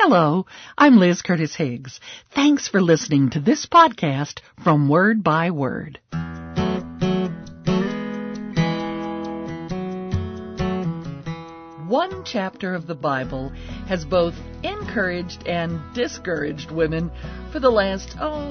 Hello, I'm Liz Curtis Higgs. Thanks for listening to this podcast from Word by Word. One chapter of the Bible has both encouraged and discouraged women for the last,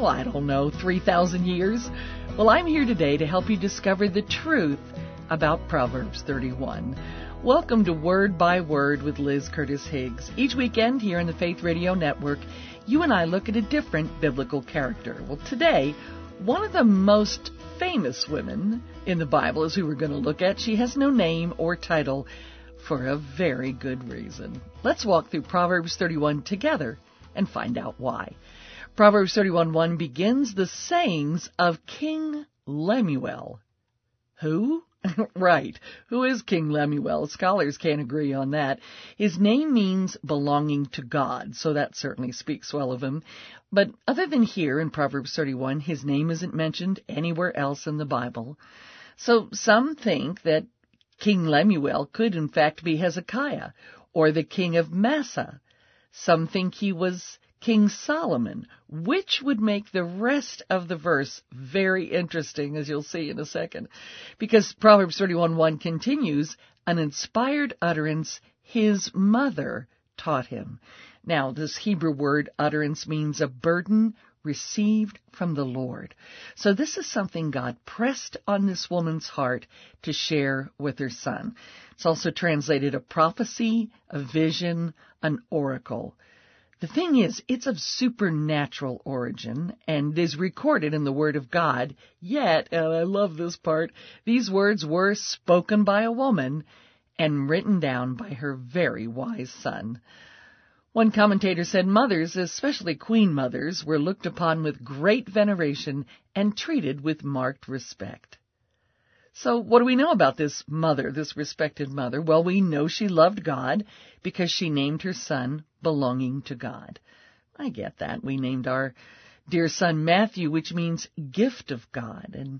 3,000 years. Well, I'm here today to help you discover the truth about Proverbs 31. Welcome to Word by Word with Liz Curtis Higgs. Each weekend here on the Faith Radio Network, you and I look at a different biblical character. Well, today, one of the most famous women in the Bible is who we're going to look at. She has no name or title for a very good reason. Let's walk through Proverbs 31 together and find out why. Proverbs 31:1 begins the sayings of King Lemuel. Who? Right. Who is King Lemuel? Scholars can't agree on that. His name means belonging to God, so that certainly speaks well of him. But other than here in Proverbs 31, his name isn't mentioned anywhere else in the Bible. So some think that King Lemuel could in fact be Hezekiah or the king of Massa. Some think he was King Solomon, which would make the rest of the verse very interesting, as you'll see in a second, because Proverbs 31:1 continues, an inspired utterance his mother taught him. Now, this Hebrew word utterance means a burden received from the Lord. So this is something God pressed on this woman's heart to share with her son. It's also translated a prophecy, a vision, an oracle. The thing is, it's of supernatural origin and is recorded in the Word of God, yet, and I love this part, these words were spoken by a woman and written down by her very wise son. One commentator said mothers, especially queen mothers, were looked upon with great veneration and treated with marked respect. So what do we know about this mother, this respected mother? Well, we know she loved God because she named her son belonging to God. I get that. We named our dear son Matthew, which means gift of God. And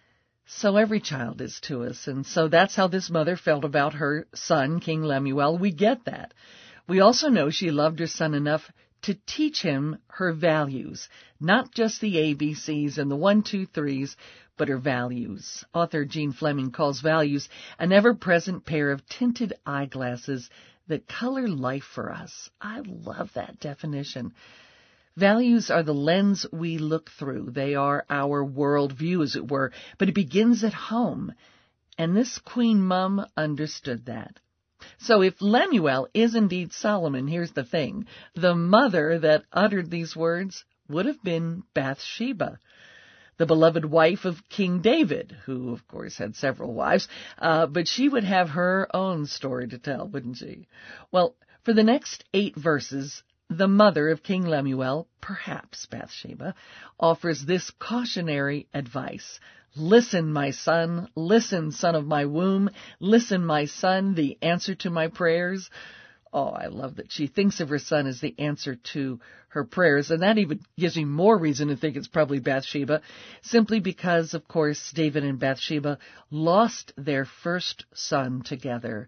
so every child is to us. And so that's how this mother felt about her son, King Lemuel. We get that. We also know she loved her son enough to teach him her values, not just the ABCs and the 1, 2, 3s, but her values. Author Jean Fleming calls values an ever-present pair of tinted eyeglasses that color life for us. I love that definition. Values are the lens we look through. They are our worldview, as it were, but it begins at home. And this Queen Mum understood that. So if Lemuel is indeed Solomon, here's the thing. The mother that uttered these words would have been Bathsheba, the beloved wife of King David, who, of course, had several wives, but she would have her own story to tell, wouldn't she? Well, for the next 8 verses, the mother of King Lemuel, perhaps Bathsheba, offers this cautionary advice. Listen, my son. Listen, son of my womb. Listen, my son, the answer to my prayers. Oh, I love that she thinks of her son as the answer to her prayers. And that even gives me more reason to think it's probably Bathsheba, simply because, of course, David and Bathsheba lost their first son together.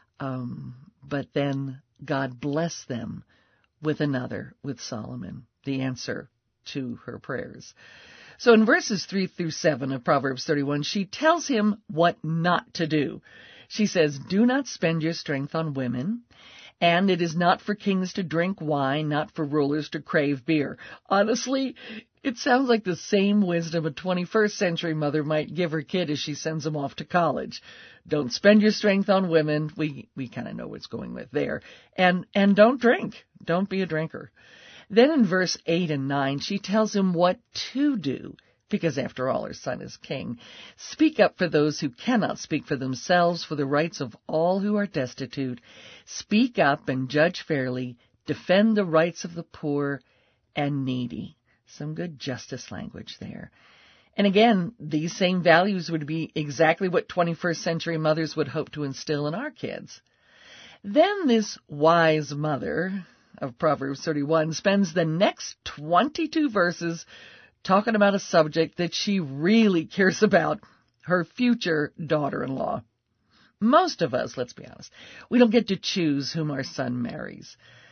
But then God blessed them with another, with Solomon, the answer to her prayers. So in verses 3 through 7 of Proverbs 31, she tells him what not to do. She says, do not spend your strength on women, and it is not for kings to drink wine, not for rulers to crave beer. Honestly, it sounds like the same wisdom a 21st century mother might give her kid as she sends him off to college. Don't spend your strength on women. We kind of know what's going with there. And don't drink. Don't be a drinker. Then in verse 8 and 9, she tells him what to do, because after all, her son is king. Speak up for those who cannot speak for themselves, for the rights of all who are destitute. Speak up and judge fairly. Defend the rights of the poor and needy. Some good justice language there. And again, these same values would be exactly what 21st century mothers would hope to instill in our kids. Then this wise mother of Proverbs 31 spends the next 22 verses talking about a subject that she really cares about, her future daughter-in-law. Most of us, let's be honest, we don't get to choose whom our son marries.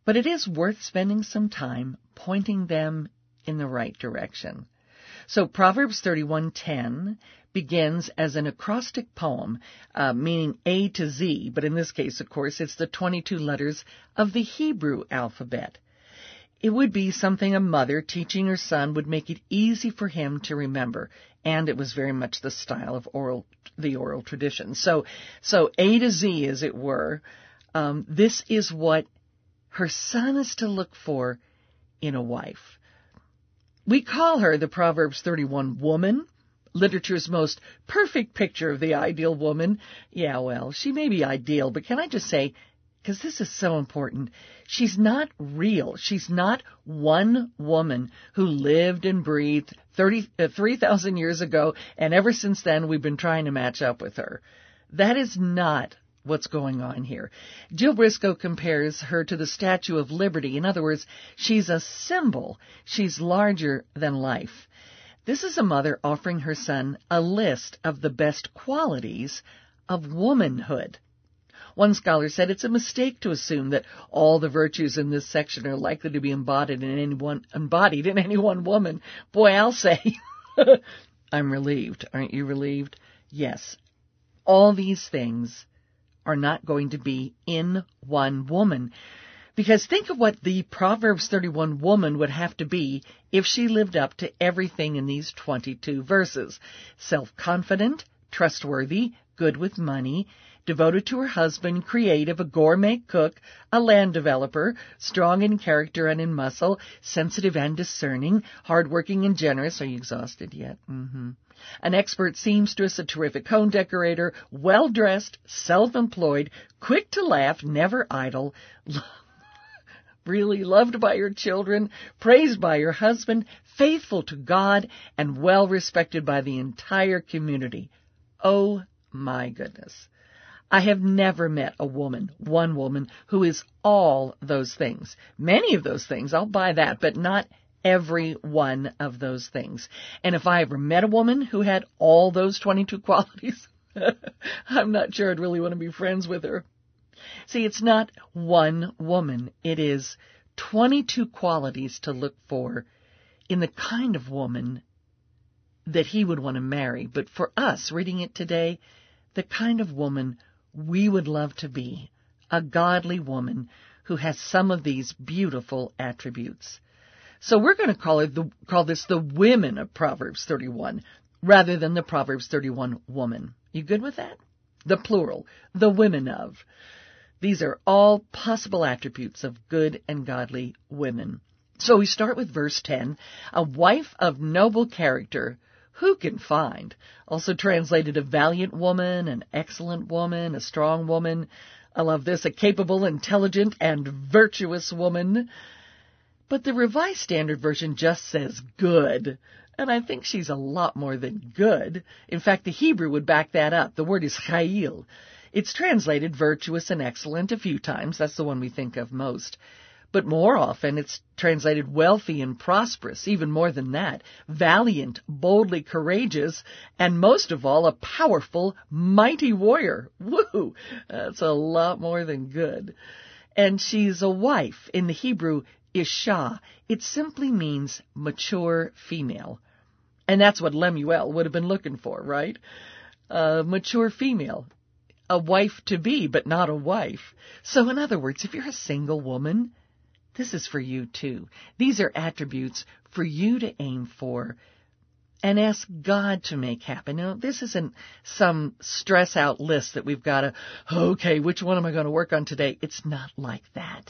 but it is worth spending some time pointing them in the right direction. So Proverbs 31:10 begins as an acrostic poem, meaning A to Z, but in this case, of course, it's the 22 letters of the Hebrew alphabet. It would be something a mother teaching her son would make it easy for him to remember, and it was very much the style of the oral tradition. So A to Z, as it were, this is what her son is to look for in a wife. We call her the Proverbs 31 woman, literature's most perfect picture of the ideal woman. Yeah, well, she may be ideal, but can I just say, because this is so important, she's not real. She's not one woman who lived and breathed 3,000 years ago, and ever since then we've been trying to match up with her. That is not what's going on here. Jill Briscoe compares her to the Statue of Liberty. In other words, she's a symbol. She's larger than life. This is a mother offering her son a list of the best qualities of womanhood. One scholar said it's a mistake to assume that all the virtues in this section are likely to be embodied in any one woman. Boy, I'll say, I'm relieved. Aren't you relieved? Yes. All these things are not going to be in one woman. Because think of what the Proverbs 31 woman would have to be if she lived up to everything in these 22 verses. Self-confident, trustworthy, good with money, devoted to her husband, creative, a gourmet cook, a land developer, strong in character and in muscle, sensitive and discerning, hardworking and generous. Are you exhausted yet? An expert seamstress, a terrific home decorator, well-dressed, self-employed, quick to laugh, never idle, really loved by her children, praised by her husband, faithful to God, and well-respected by the entire community. Oh, my goodness. I have never met one woman, who is all those things. Many of those things, I'll buy that, but not every one of those things. And if I ever met a woman who had all those 22 qualities, I'm not sure I'd really want to be friends with her. See, it's not one woman. It is 22 qualities to look for in the kind of woman that he would want to marry. But for us, reading it today, the kind of woman we would love to be, a godly woman who has some of these beautiful attributes. So we're going to call this the women of Proverbs 31, rather than the Proverbs 31 woman. You good with that? The plural, the women of. These are all possible attributes of good and godly women. So we start with verse 10, a wife of noble character, who can find? Also translated a valiant woman, an excellent woman, a strong woman. I love this, a capable, intelligent, and virtuous woman. But the Revised Standard Version just says good. And I think she's a lot more than good. In fact, the Hebrew would back that up. The word is chayil. It's translated virtuous and excellent a few times. That's the one we think of most. But more often, it's translated wealthy and prosperous, even more than that, valiant, boldly courageous, and most of all, a powerful, mighty warrior. Woo! That's a lot more than good. And she's a wife. In the Hebrew, Isha. It simply means mature female. And that's what Lemuel would have been looking for, right? Mature female. A wife-to-be, but not a wife. So in other words, if you're a single woman, this is for you too. These are attributes for you to aim for and ask God to make happen. Now, this isn't some stress-out list that we've got to, okay, which one am I going to work on today? It's not like that.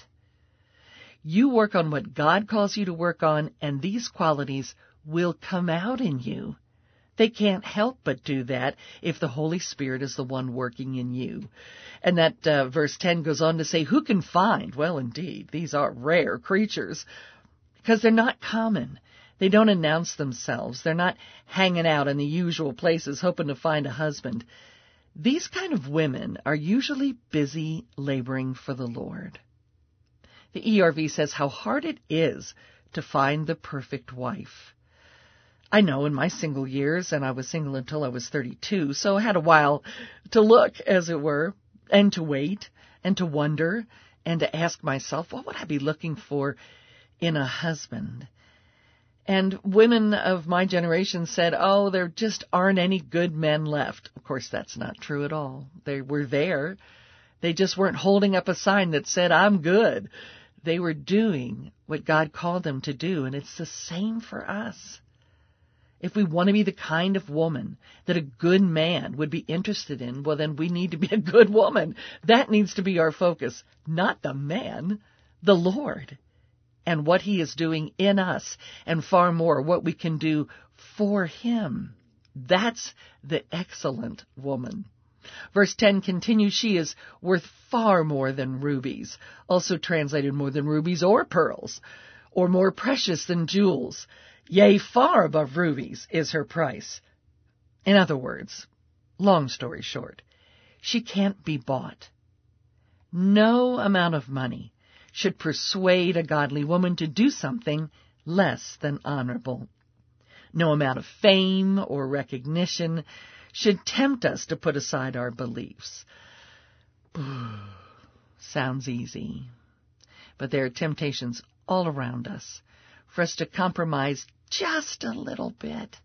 You work on what God calls you to work on, and these qualities will come out in you. They can't help but do that if the Holy Spirit is the one working in you. And that verse 10 goes on to say, who can find? Well, indeed, these are rare creatures because they're not common. They don't announce themselves. They're not hanging out in the usual places hoping to find a husband. These kind of women are usually busy laboring for the Lord. The ERV says how hard it is to find the perfect wife. I know in my single years, and I was single until I was 32, so I had a while to look, as it were, and to wait, and to wonder, and to ask myself, what would I be looking for in a husband? And women of my generation said, there just aren't any good men left. Of course, that's not true at all. They were there. They just weren't holding up a sign that said, I'm good. They were doing what God called them to do, and it's the same for us. If we want to be the kind of woman that a good man would be interested in, well, then we need to be a good woman. That needs to be our focus, not the man, the Lord, and what He is doing in us, and far more, what we can do for Him. That's the excellent woman. Verse 10 continues, she is worth far more than rubies, also translated more than rubies or pearls, or more precious than jewels. Yea, far above rubies is her price. In other words, long story short, she can't be bought. No amount of money should persuade a godly woman to do something less than honorable. No amount of fame or recognition should tempt us to put aside our beliefs. Sounds easy, but there are temptations all around us for us to compromise just a little bit.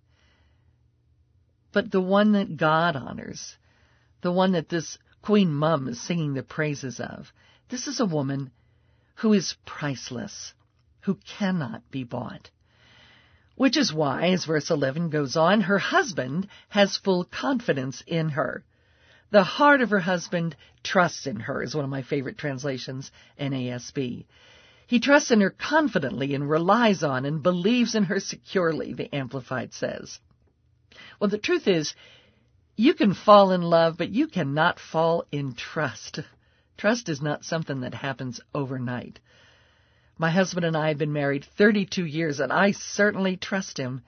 But the one that God honors, the one that this Queen Mum is singing the praises of, this is a woman who is priceless, who cannot be bought. Which is why, as verse 11 goes on, her husband has full confidence in her. The heart of her husband trusts in her, is one of my favorite translations, NASB. He trusts in her confidently and relies on and believes in her securely, the Amplified says. Well, the truth is, you can fall in love, but you cannot fall in trust. Trust is not something that happens overnight. My husband and I have been married 32 years, and I certainly trust him.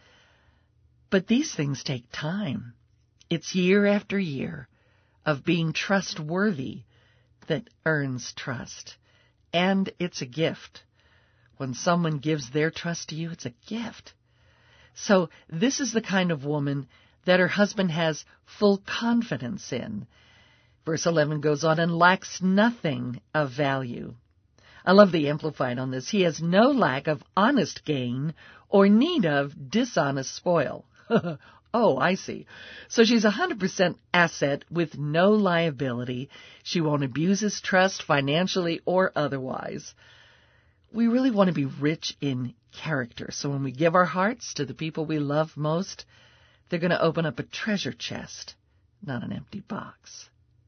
But these things take time. It's year after year of being trustworthy that earns trust. And it's a gift. When someone gives their trust to you, it's a gift. So this is the kind of woman that her husband has full confidence in. Verse 11 goes on, and lacks nothing of value. I love the Amplified on this. He has no lack of honest gain or need of dishonest spoil. Oh, I see. So she's 100% asset with no liability. She won't abuse his trust financially or otherwise. We really want to be rich in character. So when we give our hearts to the people we love most, they're going to open up a treasure chest, not an empty box.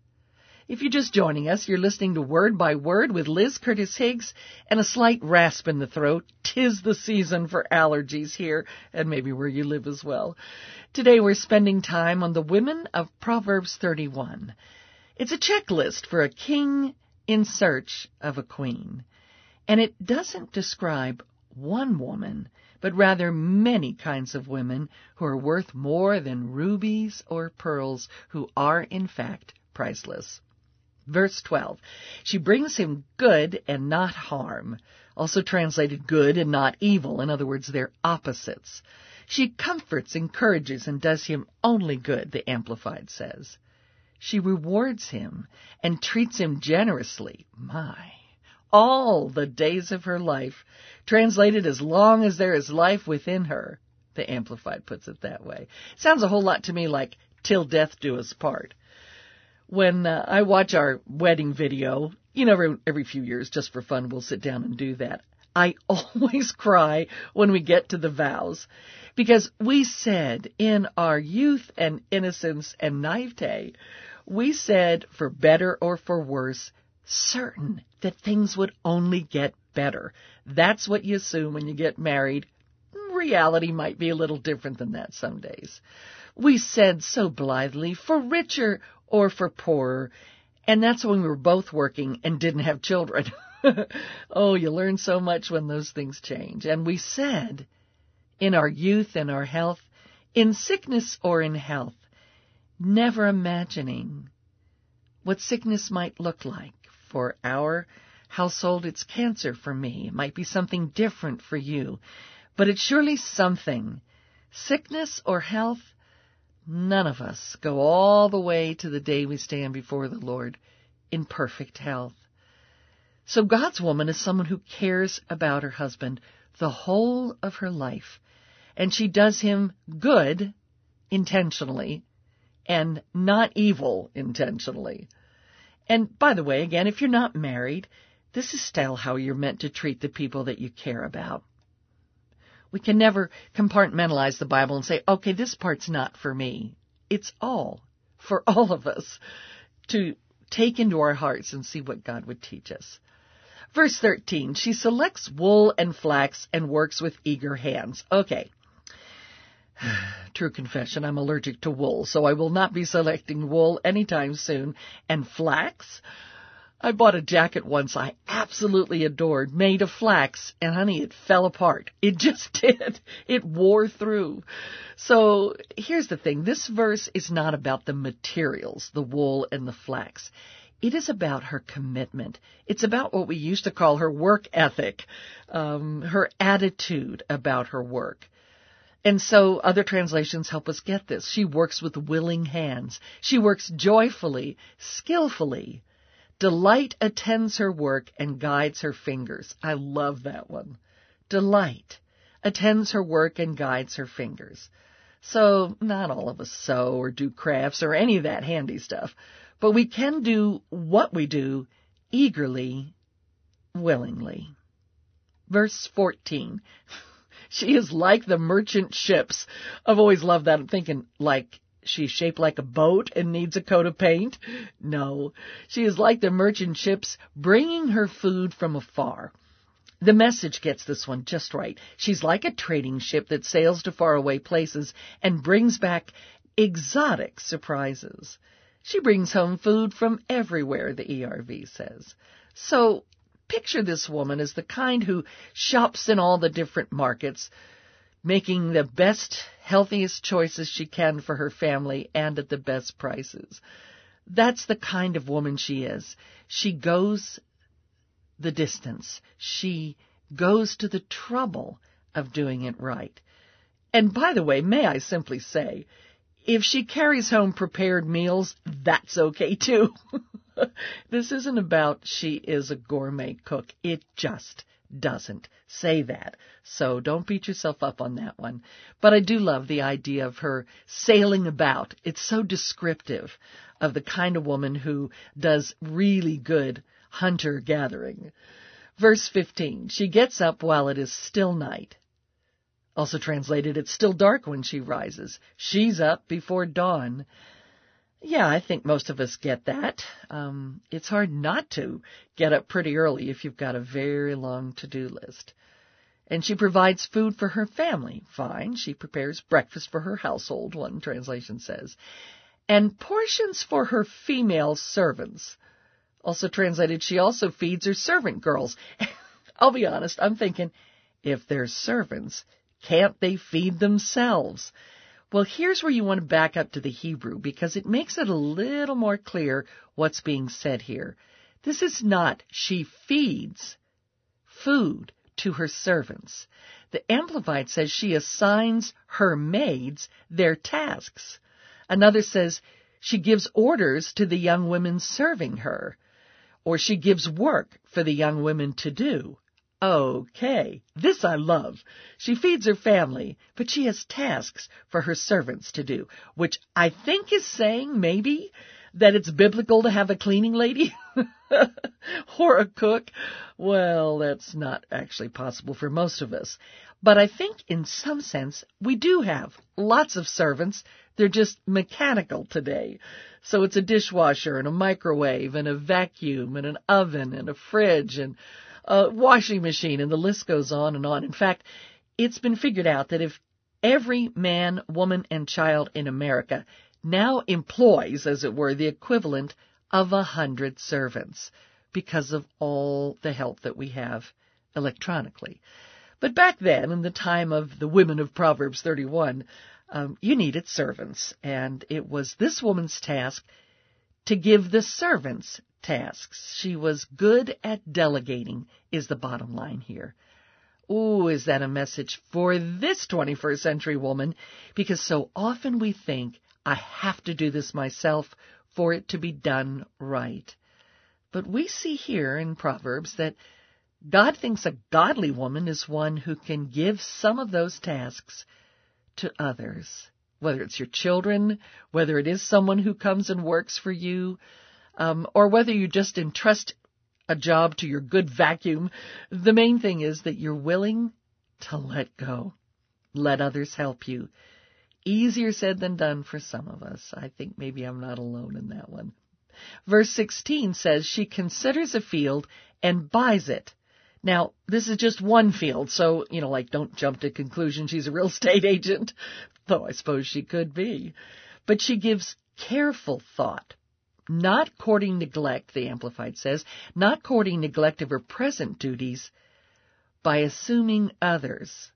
If you're just joining us, you're listening to Word by Word with Liz Curtis Higgs and a slight rasp in the throat. 'Tis the season for allergies here, and maybe where you live as well. Today we're spending time on the women of Proverbs 31. It's a checklist for a king in search of a queen. And it doesn't describe one woman, but rather many kinds of women who are worth more than rubies or pearls, who are in fact priceless. Verse 12, she brings him good and not harm, also translated good and not evil. In other words, they're opposites. She comforts, encourages, and does him only good, the Amplified says. She rewards him and treats him generously. All the days of her life, translated as long as there is life within her, the Amplified puts it that way. Sounds a whole lot to me like till death do us part. When I watch our wedding video, every few years, just for fun, we'll sit down and do that. I always cry when we get to the vows, because we said in our youth and innocence and naivete, we said for better or for worse, certain that things would only get better. That's what you assume when you get married. Reality might be a little different than that some days. We said so blithely, for richer or for poorer, and that's when we were both working and didn't have children. Oh, you learn so much when those things change. And we said, in our youth and our health, in sickness or in health, never imagining what sickness might look like. For our household, it's cancer for me. It might be something different for you, but it's surely something. Sickness or health, none of us go all the way to the day we stand before the Lord in perfect health. So God's woman is someone who cares about her husband the whole of her life, and she does him good intentionally and not evil intentionally. And by the way, again, if you're not married, this is still how you're meant to treat the people that you care about. We can never compartmentalize the Bible and say, okay, this part's not for me. It's all for all of us to take into our hearts and see what God would teach us. Verse 13, she selects wool and flax and works with eager hands. Okay. True confession, I'm allergic to wool, so I will not be selecting wool anytime soon. And flax? I bought a jacket once I absolutely adored, made of flax, and honey, it fell apart. It just did. It wore through. So here's the thing. This verse is not about the materials, the wool and the flax. It is about her commitment. It's about what we used to call her work ethic, her attitude about her work. And so other translations help us get this. She works with willing hands. She works joyfully, skillfully. Delight attends her work and guides her fingers. I love that one. Delight attends her work and guides her fingers. So not all of us sew or do crafts or any of that handy stuff, but we can do what we do eagerly, willingly. Verse 14. She is like the merchant ships. I've always loved that. I'm thinking, like, she's shaped like a boat and needs a coat of paint? No. She is like the merchant ships bringing her food from afar. The Message gets this one just right. She's like a trading ship that sails to faraway places and brings back exotic surprises. She brings home food from everywhere, the ERV says. So picture this woman as the kind who shops in all the different markets, making the best, healthiest choices she can for her family and at the best prices. That's the kind of woman she is. She goes the distance. She goes to the trouble of doing it right. And by the way, may I simply say, if she carries home prepared meals, that's okay too. This isn't about she is a gourmet cook. It just doesn't say that. So don't beat yourself up on that one. But I do love the idea of her sailing about. It's so descriptive of the kind of woman who does really good hunter-gathering. Verse 15, she gets up while it is still night. Also translated, it's still dark when she rises. She's up before dawn. Yeah, I think most of us get that. It's hard not to get up pretty early if you've got a very long to-do list. And she provides food for her family. Fine. She prepares breakfast for her household, one translation says. And portions for her female servants. Also translated, she also feeds her servant girls. I'll be honest, I'm thinking, if they're servants, can't they feed themselves? Well, here's where you want to back up to the Hebrew, because it makes it a little more clear what's being said here. This is not she feeds food to her servants. The Amplified says she assigns her maids their tasks. Another says she gives orders to the young women serving her, or she gives work for the young women to do. Okay, this I love. She feeds her family, but she has tasks for her servants to do, which I think is saying maybe that it's biblical to have a cleaning lady or a cook. Well, that's not actually possible for most of us. But I think in some sense we do have lots of servants. They're just mechanical today. So it's a dishwasher and a microwave and a vacuum and an oven and a fridge and a washing machine, and the list goes on and on. In fact, it's been figured out that if every man, woman, and child in America now employs, as it were, the equivalent of 100 servants because of all the help that we have electronically. But back then, in the time of the women of Proverbs 31, you needed servants, and it was this woman's task to give the servants tasks. She was good at delegating, is the bottom line here. Ooh, is that a message for this 21st century woman? Because so often we think, I have to do this myself for it to be done right. But we see here in Proverbs that God thinks a godly woman is one who can give some of those tasks to others, whether it's your children, whether it is someone who comes and works for you, or whether you just entrust a job to your good vacuum. The main thing is that you're willing to let go. Let others help you. Easier said than done for some of us. I think maybe I'm not alone in that one. Verse 16 says, she considers a field and buys it. Now, this is just one field, so, don't jump to conclusion she's a real estate agent, though I suppose she could be. But she gives careful thought, not courting neglect, the Amplified says, not courting neglect of her present duties by assuming others.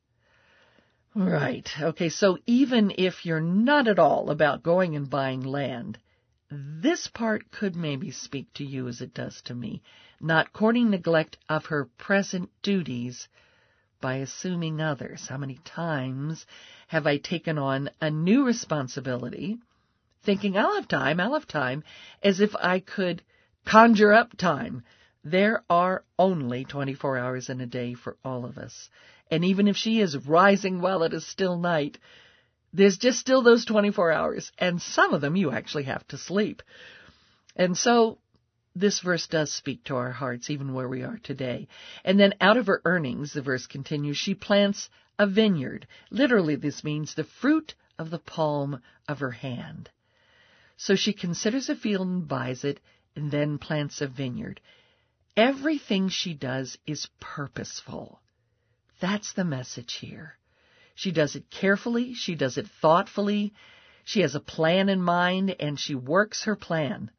Right. Okay, so even if you're not at all about going and buying land, this part could maybe speak to you as it does to me. Not courting neglect of her present duties by assuming others. How many times have I taken on a new responsibility, thinking I'll have time, as if I could conjure up time? There are only 24 hours in a day for all of us. And even if she is rising while it is still night, there's just still those 24 hours, and some of them you actually have to sleep. And so this verse does speak to our hearts, even where we are today. And then out of her earnings, the verse continues, she plants a vineyard. Literally, this means the fruit of the palm of her hand. So she considers a field and buys it, and then plants a vineyard. Everything she does is purposeful. That's the message here. She does it carefully, she does it thoughtfully, she has a plan in mind, and she works her plan.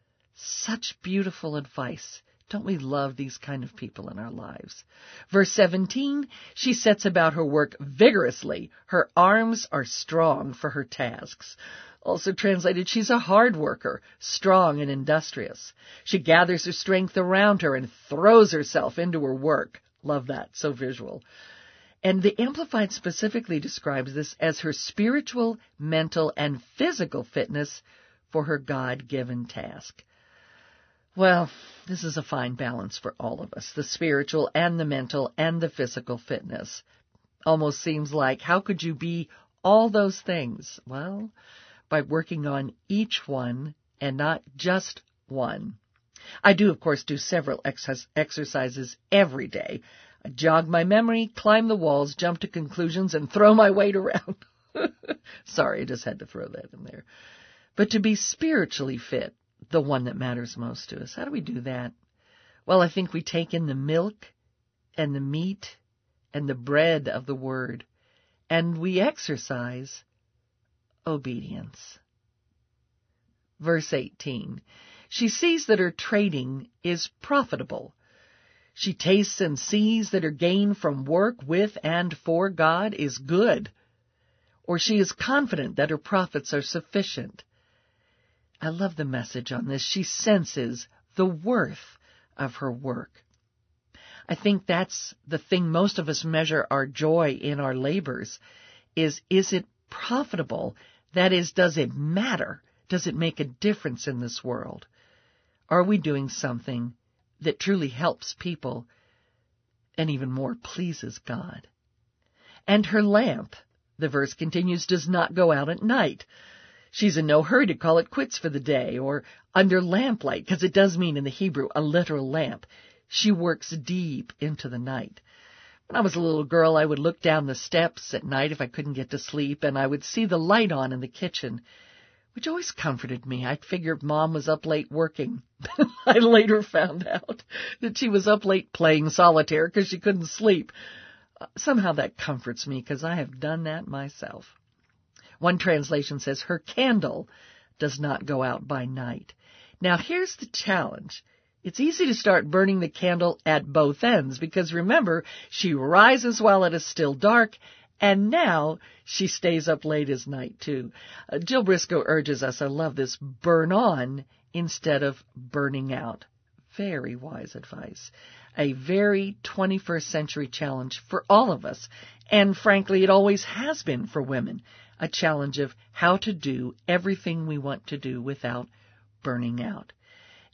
Such beautiful advice. Don't we love these kind of people in our lives? Verse 17, she sets about her work vigorously. Her arms are strong for her tasks. Also translated, she's a hard worker, strong and industrious. She gathers her strength around her and throws herself into her work. Love that, so visual. And the Amplified specifically describes this as her spiritual, mental, and physical fitness for her God-given task. Well, this is a fine balance for all of us, the spiritual and the mental and the physical fitness. Almost seems like, how could you be all those things? Well, by working on each one and not just one. I do, of course, do several exercises every day. I jog my memory, climb the walls, jump to conclusions, and throw my weight around. Sorry, I just had to throw that in there. But to be spiritually fit, the one that matters most to us, how do we do that? Well, I think we take in the milk and the meat and the bread of the Word, and we exercise obedience. Verse 18, she sees that her trading is profitable. She tastes and sees that her gain from work with and for God is good, or she is confident that her profits are sufficient. I love the message on this. She senses the worth of her work. I think that's the thing most of us measure our joy in our labors, is it profitable? That is, does it matter? Does it make a difference in this world? Are we doing something that truly helps people and even more pleases God? And her lamp, the verse continues, does not go out at night. She's in no hurry to call it quits for the day or under lamplight, because it does mean in the Hebrew a literal lamp. She works deep into the night. When I was a little girl, I would look down the steps at night if I couldn't get to sleep, and I would see the light on in the kitchen, which always comforted me. I'd figure Mom was up late working. I later found out that she was up late playing solitaire because she couldn't sleep. Somehow that comforts me because I have done that myself. One translation says, her candle does not go out by night. Now here's the challenge. It's easy to start burning the candle at both ends because remember, she rises while it is still dark, and now she stays up late as night too. Jill Briscoe urges us, I love this, burn on instead of burning out. Very wise advice. A very 21st century challenge for all of us. And frankly, it always has been for women. A challenge of how to do everything we want to do without burning out.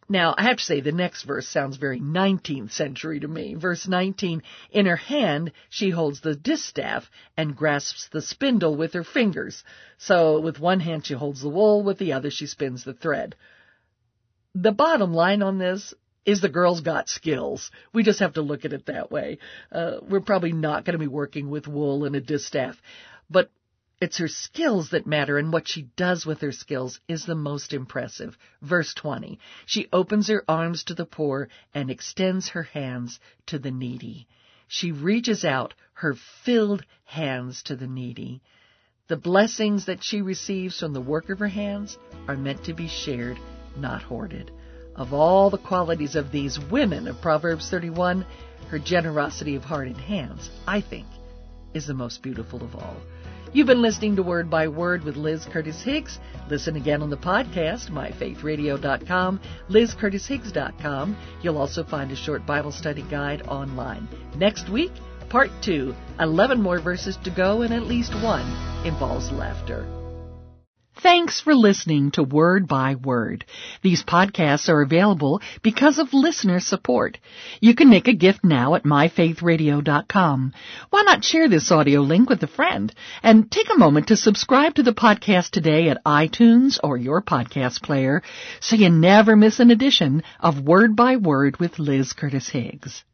Now, I have to say, the next verse sounds very 19th century to me. Verse 19, in her hand she holds the distaff and grasps the spindle with her fingers. So with one hand she holds the wool, with the other she spins the thread. The bottom line on this is the girl's got skills. We just have to look at it that way. We're probably not going to be working with wool and a distaff, but it's her skills that matter, and what she does with her skills is the most impressive. Verse 20, she opens her arms to the poor and extends her hands to the needy. She reaches out her filled hands to the needy. The blessings that she receives from the work of her hands are meant to be shared, not hoarded. Of all the qualities of these women of Proverbs 31, her generosity of heart and hands, I think, is the most beautiful of all. You've been listening to Word by Word with Liz Curtis Higgs. Listen again on the podcast, myfaithradio.com, lizcurtishiggs.com. You'll also find a short Bible study guide online. Next week, Part 2, 11 more verses to go, and at least one involves laughter. Thanks for listening to Word by Word. These podcasts are available because of listener support. You can make a gift now at myfaithradio.com. Why not share this audio link with a friend? And take a moment to subscribe to the podcast today at iTunes or your podcast player so you never miss an edition of Word by Word with Liz Curtis Higgs.